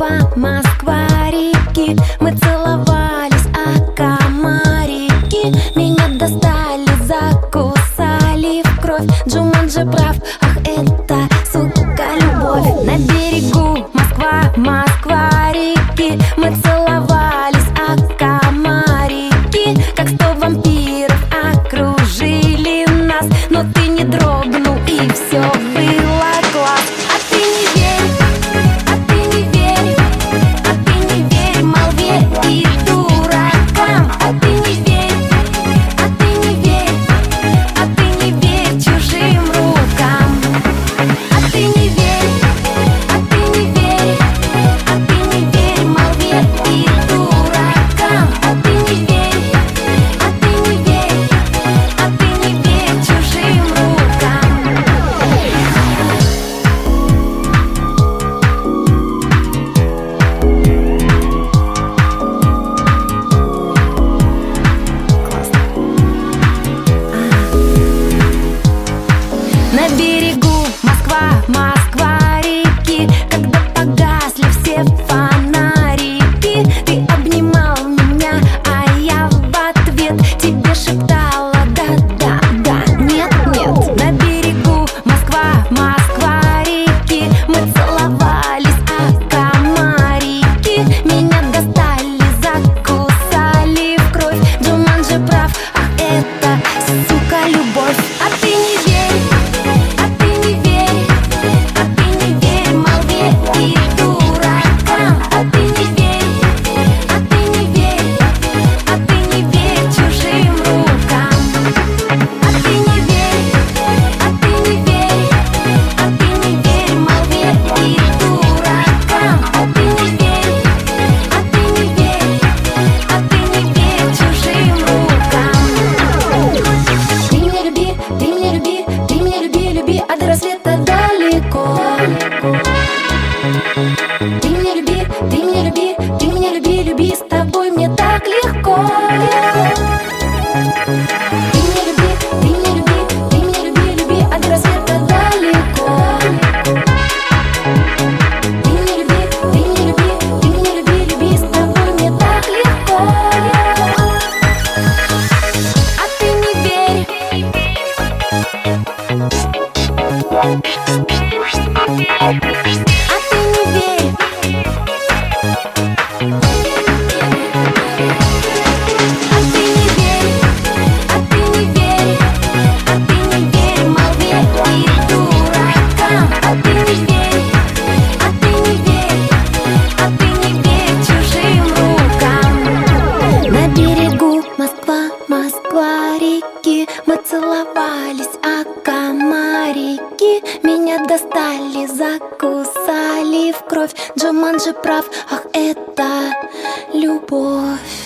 Москва, реки. Мы целовались, а комарики меня достали, закусали в кровь. Джуманджи прав, ах, это, сука, любовь. На берегу Москва, реки. Мы целовались, а комарики, как 100 вампиров, окружили нас. Но ты не дрогнул, и все было класс. А ты не верь, а ты не верь, а ты не верь молве и дуракам. А ты не верь, а ты не верь, а ты не верь чужим рукам. А ты не верь, а ты не верь, а ты не верь молве и дуракам. А ты не верь, а ты не верь, а ты не верь чужим рукам. На берегу Москва, реки. Когда погасли все фонарики, ты обнимал меня, а я в ответ тебе шептала да, нет. На берегу Москва, реки. Мы целовались, а комарики меня достали, закусали в кровь. Джуманджи прав, ах, это, сука, любовь. А ты не верь, а ты не верь, а ты не верь молве и дуракам. А ты не верь, а ты не верь, а ты не верь чужим рукам. А ты не верь, а ты не верь, а ты не верь молве и дуракам. А ты не верь, а ты не верь, а ты не верь чужим рукам. Ты меня люби, ты меня люби, ты меня люби, а до рассвета далеко. Ты меня люби, ты меня люби, ты меня люби, с тобой мне так легко. Ты меня люби, ты меня люби, ты меня люби, а до рассвета далеко. Ты меня люби, ты меня люби, ты меня люби, с тобой мне так легко. А ты не верь, а ты не верь. А ты не верь, а ты не верь, а ты не верь молве и дуракам. А ты не верь, а ты не верь, а ты не верь чужим рукам. На берегу Москва, реки. Мы целовались, а комарики меня достали, закусали в кровь. Джуманджи прав, ах, это любовь.